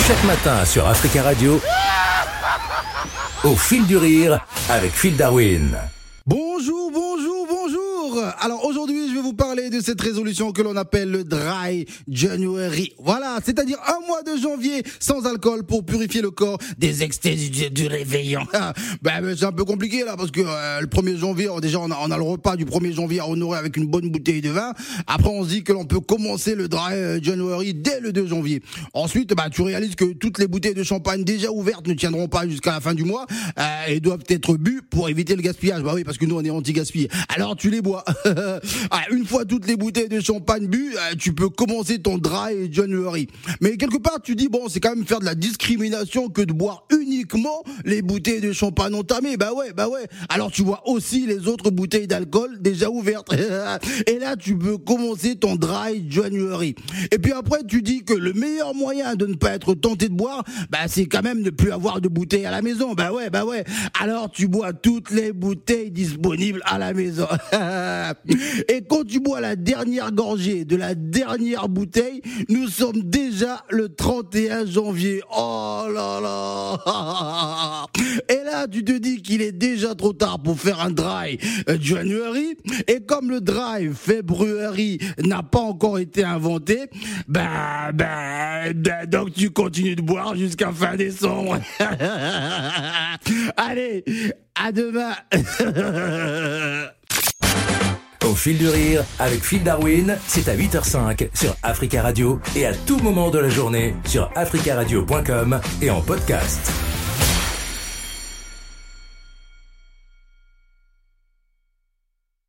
Chaque matin sur Africa Radio, au fil du rire avec Phil Darwin. Bonjour, bonjour, bonjour. Alors aujourd'hui, je vais vous parler de cette résolution que l'on appelle le Dry January. Voilà, c'est-à-dire un mois de janvier sans alcool pour purifier le corps des excès du réveillon. Ben, c'est un peu compliqué là parce que le 1er janvier, déjà on a le repas du 1er janvier à honorer avec une bonne bouteille de vin. Après on se dit que l'on peut commencer le Dry January dès le 2 janvier. Ensuite, tu réalises que toutes les bouteilles de champagne déjà ouvertes ne tiendront pas jusqu'à la fin du mois et doivent être bues pour éviter le gaspillage. Bah oui, parce que nous on est anti-gaspille. Alors tu les bois. Une fois toutes les bouteilles de champagne bues, tu peux commencer ton Dry January. Mais quelque part tu dis bon, c'est quand même faire de la discrimination que de boire uniquement les bouteilles de champagne entamées. Bah ouais. Alors tu bois aussi les autres bouteilles d'alcool déjà ouvertes. Et là tu peux commencer ton Dry January. Et puis après tu dis que le meilleur moyen de ne pas être tenté de boire, c'est quand même ne plus avoir de bouteilles à la maison. Bah ouais. Alors tu bois toutes les bouteilles disponibles à la maison. Et quand tu bois la dernière gorgée de la dernière bouteille, nous sommes déjà le 31 janvier. Oh là là. Et là, tu te dis qu'il est déjà trop tard pour faire un Dry January. Et comme le Dry February n'a pas encore été inventé, donc tu continues de boire jusqu'à fin décembre. Allez, à demain. Au fil du rire avec Phil Darwin, c'est à 8h05 sur Africa Radio et à tout moment de la journée sur africaradio.com et en podcast.